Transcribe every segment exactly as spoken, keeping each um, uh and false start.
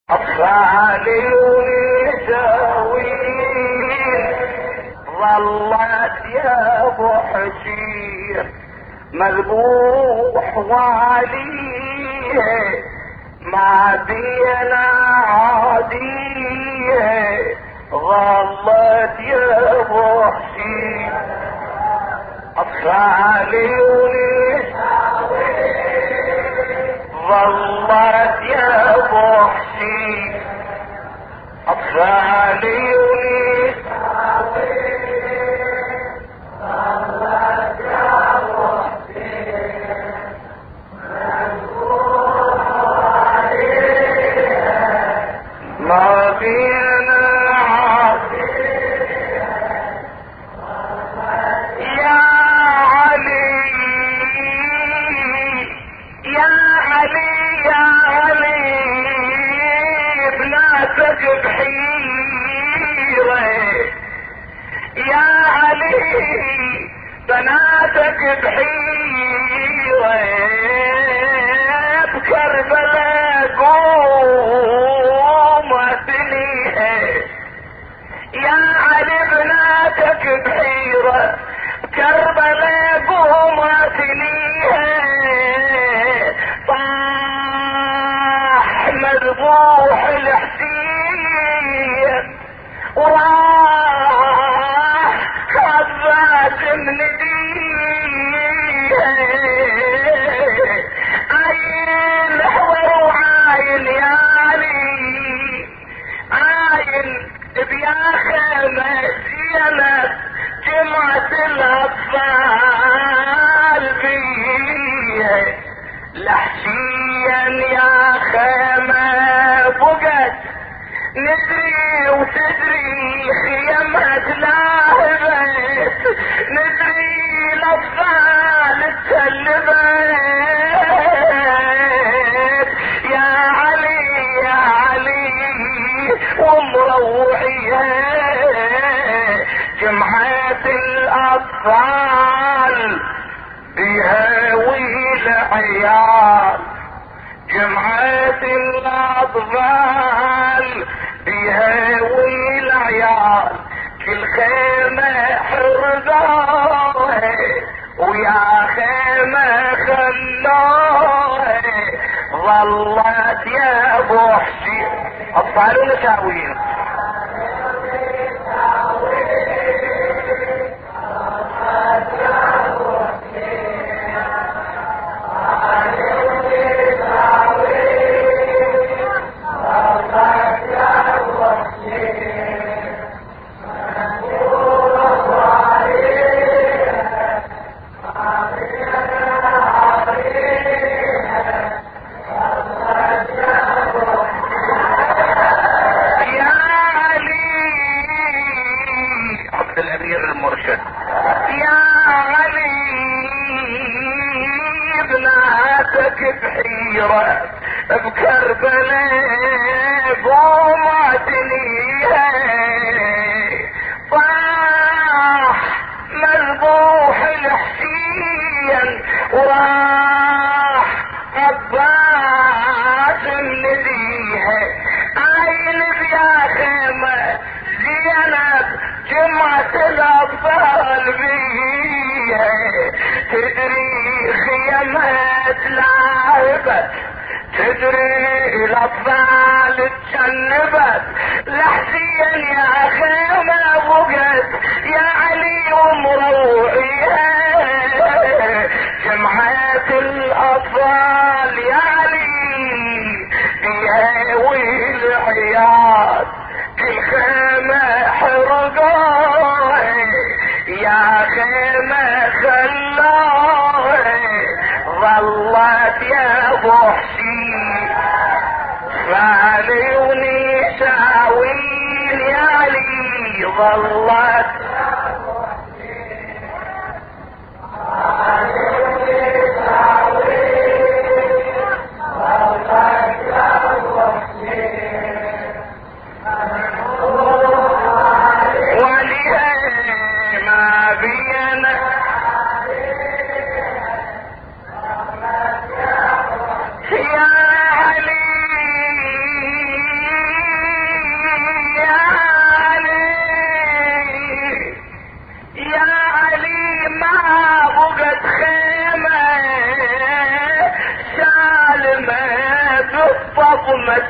أطفالي ونساوين ظلت يا ابو حسين مذبوح وعليه ما بينا عاديه ظلت يا ابو حسين أطفالي ونساوين ظلت يا ابو حسين أطفالي ما بينا يا علي يا علي يا علي ابنتك بحيرة يا علي بناتك بحيرة بكربلاء قوم اثنيها يا علي بناتك بحيرة بكربلاء قوم اثنيها طاح مذبوح الحسين وراح عباس من ديه عين حور وعاين يا علي عاين بيا خيمة زينب جمعة الاطفال بيه لحسين يا خيمة بقت ندري وتدري خيمها تلاهبت ندري الاطفال تسلبت يا علي يا علي ومروحيها جمعة الاطفال بها والعيال جمعة الاطفال بها والعيال كل خيمة حرقوها ويا خيمة خلوها ظلت يا ابو حسين اطفال ونساوين بحيرة بكربلاء قومتنيها طاح مذبوح الحسين وراح عباس نديها عين يا خيمة زينب جمعة الاطفال بيها تدري خيمات لعبت تدري الاطفال تشنبت لحسين يا خيمة بقت يا علي ومروحيها جمعة الاطفال يا علي بيها والعيال كل خيمة حرقوها يا خيمة خلوها ظلت يا ابو حسين فالي ونساوين يا علي ظلت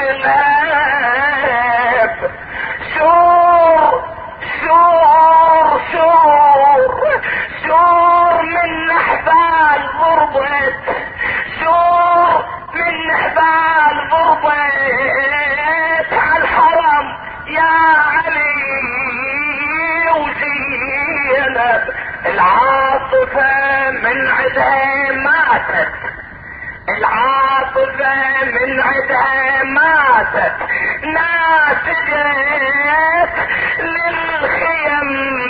العنب. سور سور سور سور من نحبال ضربت، سور من نحبال ضربت عالحرم يا علي وزينب. العاطفة من عدها ماتت، العاطفة من عدها ماتت، ناتجت للخيم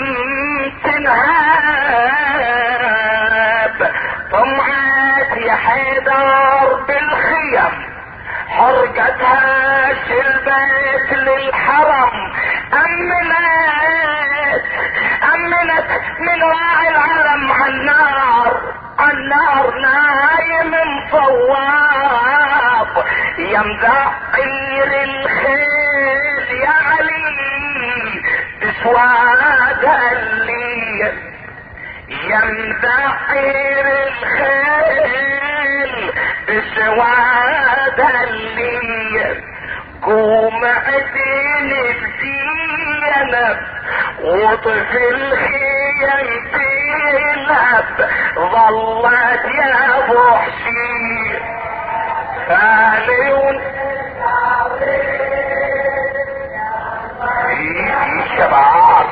تنهاب. طمعت يا حيدر بالخيم، حرقتها شلبت للحرم. امنت امنت من راعي العلم عالنار، عالنار نايم مصواب. يا مذعير الخيل يا علي بسواد الليل، يا مذعير الخيل بسواد الليل. قوم عدين الزينب وطفي الخيم تلهب. ظلت يا ابو حسين فاليون ايدي شباب،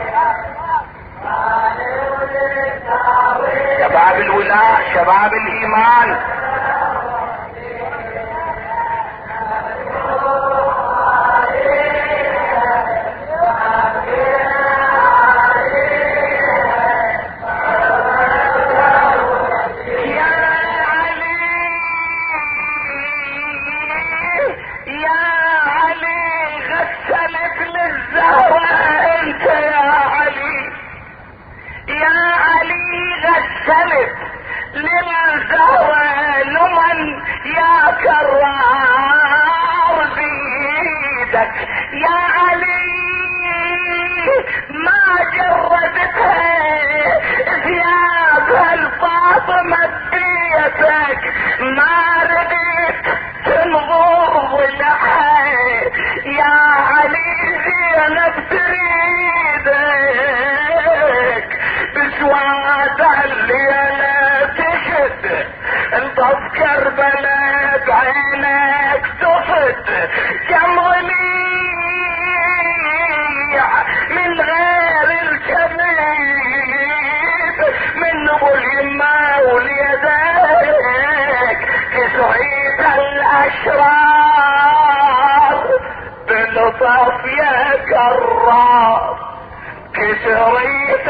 شباب الولاء، شباب الايمان. غسلت للزهرة لمن يا كرار بيدك يا علي، ما جردتها ثيابها الفاطمة بيتك، ما ردت تنظر ضلعها يا علي. زينب تريدك بسواد الليلة تشد، انت بكربلاء بعينك تصد. كم ضليع من غير الكبيد، من ابو اليمة وليدك تسعيد الاشرار بلطف يا كرار، كسريت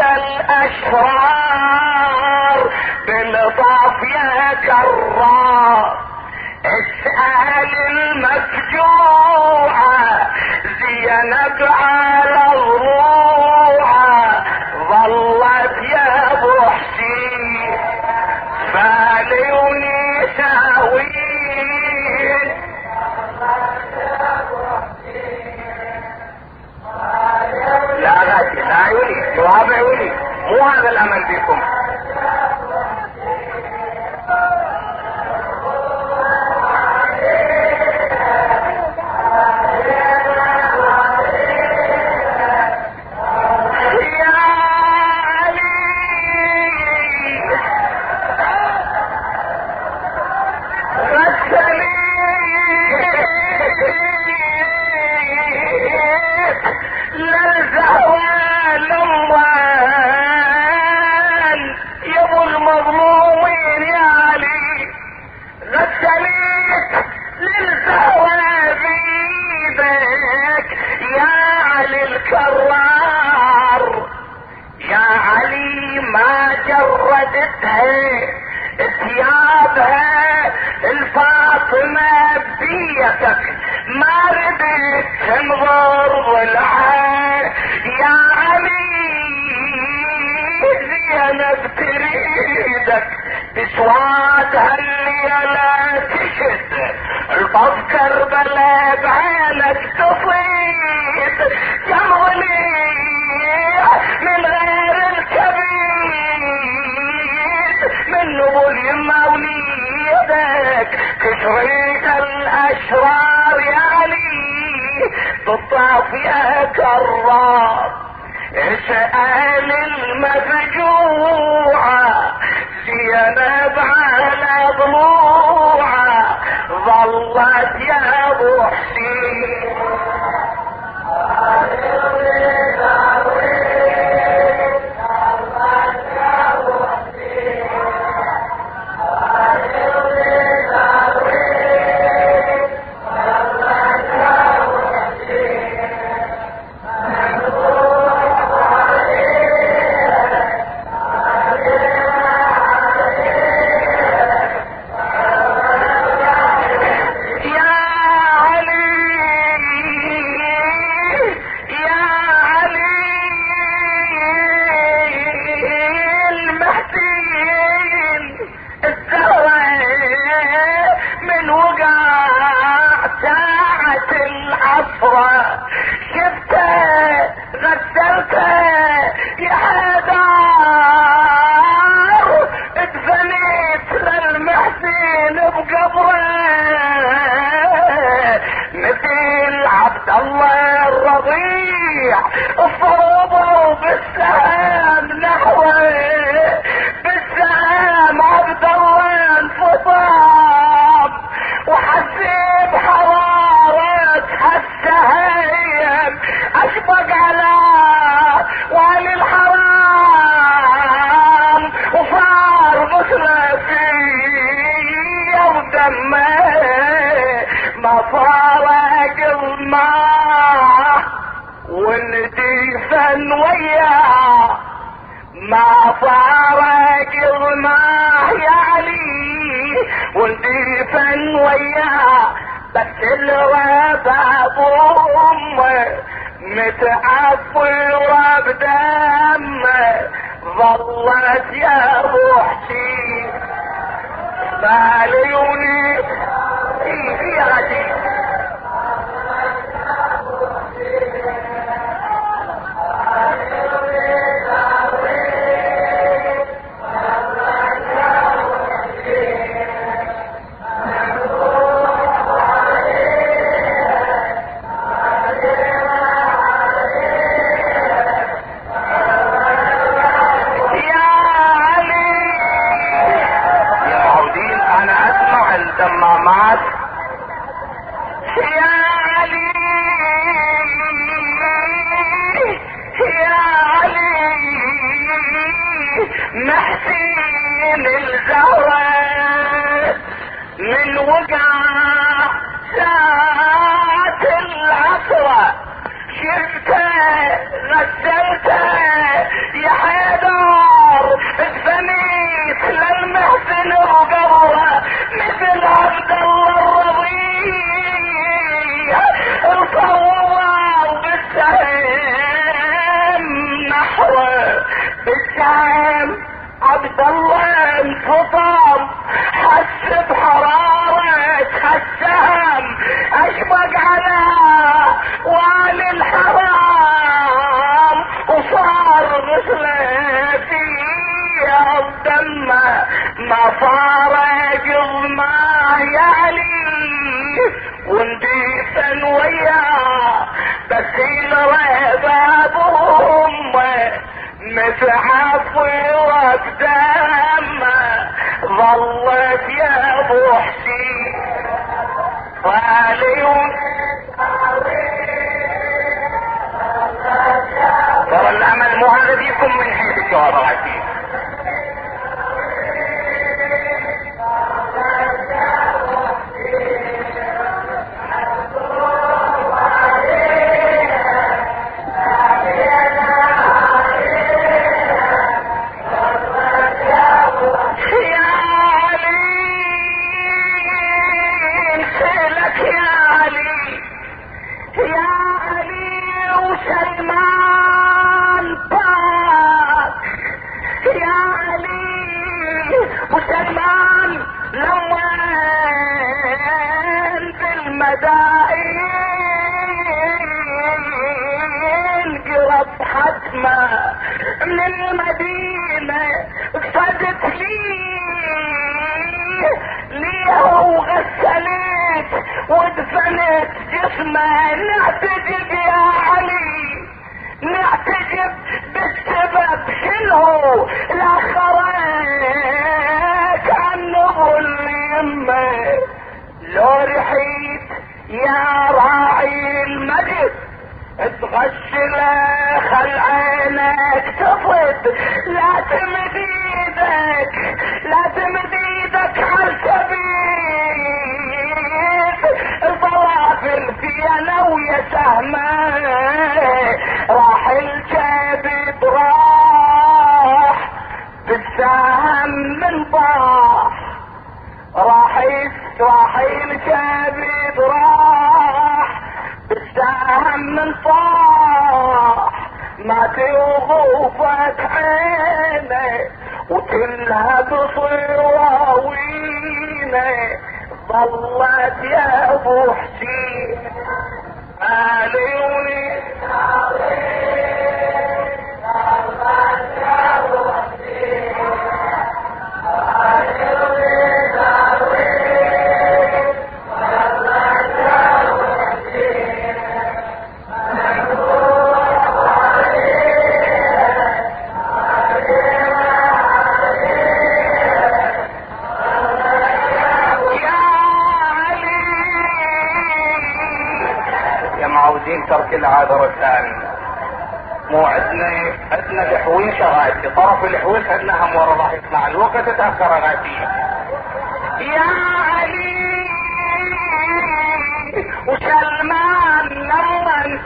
الاشرار بلطف يا كرار. اسأل المفجوعة زينب على الروعة، ظلت يا ابو حسين فالي ونساوين. لا غادي لا عيوني جواب عيوني، مو هذا الامل بكم. ثيابها الفاطمة بيتك، ما ردت تنظر ضلعها يا علي. زينب تريدك بسوادها الليلة تشد، الباب كربلاء بعينك تصيد. كم ضليع من غير الكبيد، من ابو اليمة وليدك كسريت الاشرار يا يخطف يا كرار، اسأل المفجوعة زينب على ضلوعة ظلت يا ابو حسين. الله الرضيع صوبوا بالسهام نحوه، بالسهام عبد الله انفطام وحسيب حرارة هالسهام اشبق على وعلي الحرام وصار غسله فيه ودمه ما فارق الماء والدفن وياه، ما فارق الماء يا علي والدفن وياه، بس الوفاء بامه متعفره بدمه ظلت يا ابو حسين باليوني في عدي. الدمامات يا علي يا علي محسين الزهرة من وقع ساعة العصرة شفته غسلته يا حيدر اتفنيت للمحسن وقبره مثل عبد الله الرضيع الصوار بالسهم نحوه بالسهم عبد الله انفطر حس بحرارة السهم اشبق على والي الحرام وصار غسله فيه الدم ما فارق الماء يا علي وندفن وياه، بس الرباب امه متعفره بدمه ظلت يا ابو حسين واليون. ترى الامل مو هذا فيكم من حيث الجواب. من المدينة فدت لي ليه وغسلت ودفنت جسمه نعتجب شنو الاخرك عنه اليمه لو رحيت يا راعي المجد تغشل خل عينك تفض لا تمد ايدك لا تمد ايدك عالكبير الضوافر في انا ويا سهمه راح الكبد راح بالسهم من طاح راح راح الكبد راح بالسهم من طاح ما توقفك عينه وتلهب صواوينه ظلت يا ابو حسين مالوني ظلت يا ابو حسين عاوزين ترك العادة رسائل مو عندنا عندنا الحويشة غايتي طرف الحويش عندنا هم ورا راح يطلع الوقت تأخر غايتي يا علي وسلمان لمن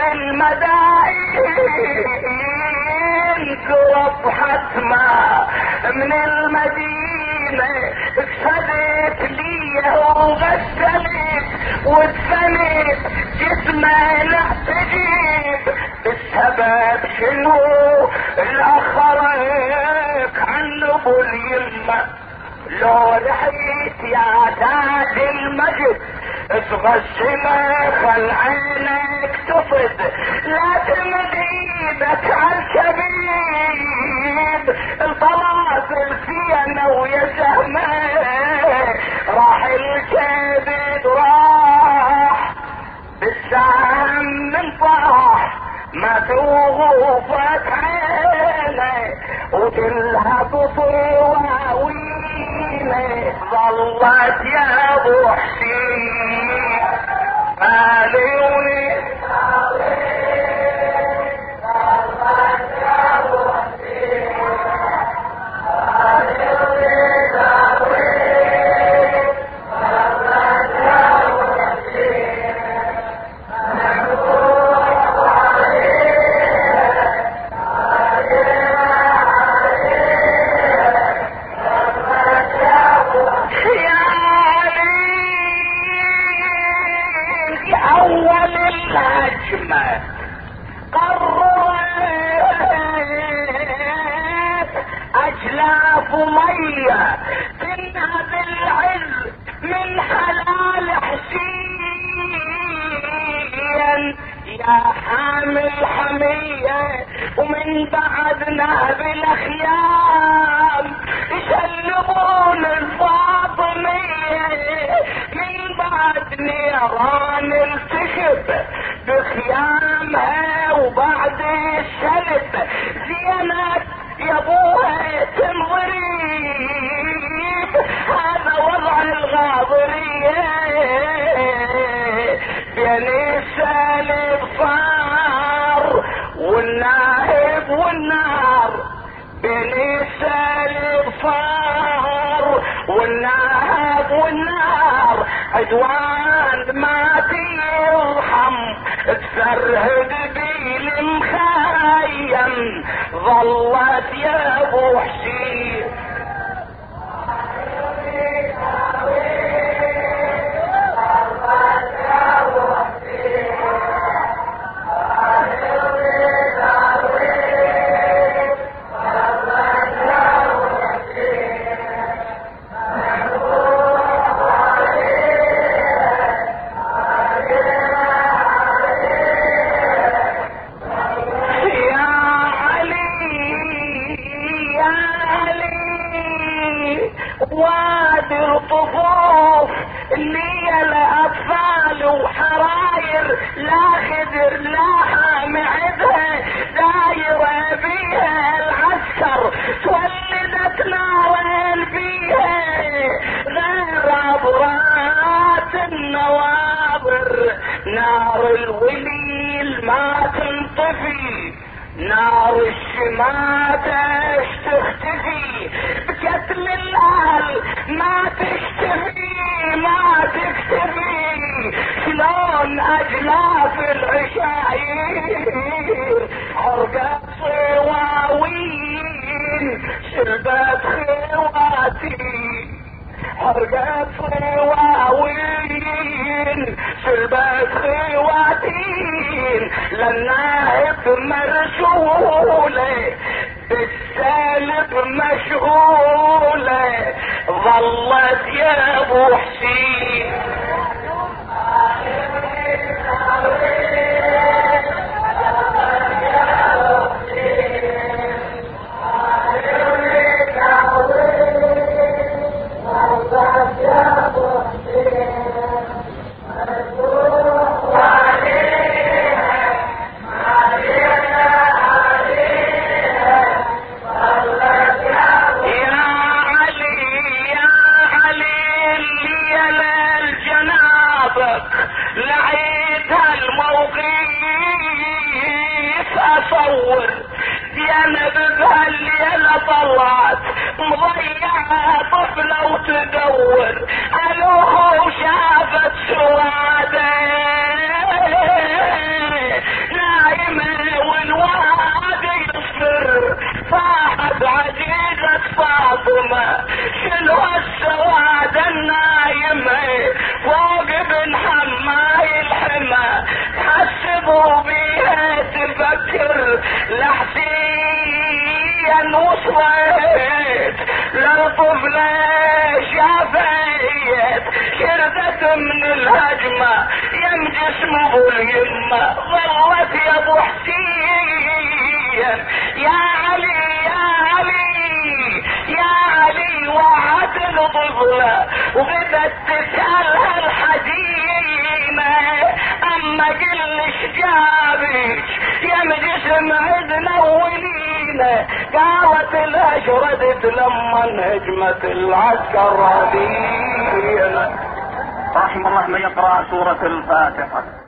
بالمدائن قرب حتما من المدينة فدت لي وغسلت ودفنت جسمه نحتجب بالسبب شنو الاخرك عن ابو اليمه لو لحيت يا تاج المجد تغسله خل عينك تفض لا تمد ايدك عالكبيب الطلاسل في انا ويا سهمه راح الكبد راح بالسهم من طاح ما توقفك عينك وتلهب صواوينك ظلت يا ابو حسين مالوني ظلت يا ابو حسين مالوني قررت اجلاف مية تنها بالعز من حلال حسين يا حامل حمية ومن بعدنا بالاخيام يشلبون الفاطمية من بعد نيران التشب بخيامها وبعد الشلب زينت يا ابوها تنظريب هذا وضع الغاضرية بين السالب صار والناهب والنار بين السالب صار والناهب والنار عدوان ما ترحم تفرهد بالمخيم ظلت يا ابو حسين يا علي يا علي نار الوليل ما تنطفي، نار الشماتة تختفي، بقتل الاهل ما تكتفي ما تكتفي. شلون اجلاف العشاير عرقت صواوين شربت خواتي، حرقت صواوين شربت خواتين، للنائب مرسولة بالسالب مشغولة ظلت يا ابو حسين. لعيتها الموقف اصور ديانا بها الليلة طلعت مضيعة طفلة وتدور الوه وشافت سوادة نايمة والوادي يصفر، صاحت عزيزة فاطمة شنو السوادة النايمة فوق بن حماي الحمى، تحسبوا بيها تفكر لحسين وصلت للطفلة شافيت شردت من الهجمة يم جسم ابو اليمة، ظلت يا ابو حسين يا علي يا علي يا علي وعت الطفلة وبدت تسألها الحزينة اما قلش جابك يا مجسم عدنا ولينا، قالت الاشردت لما هجمت العسكر هذين. رحم الله من يقرأ سورة الفاتحة.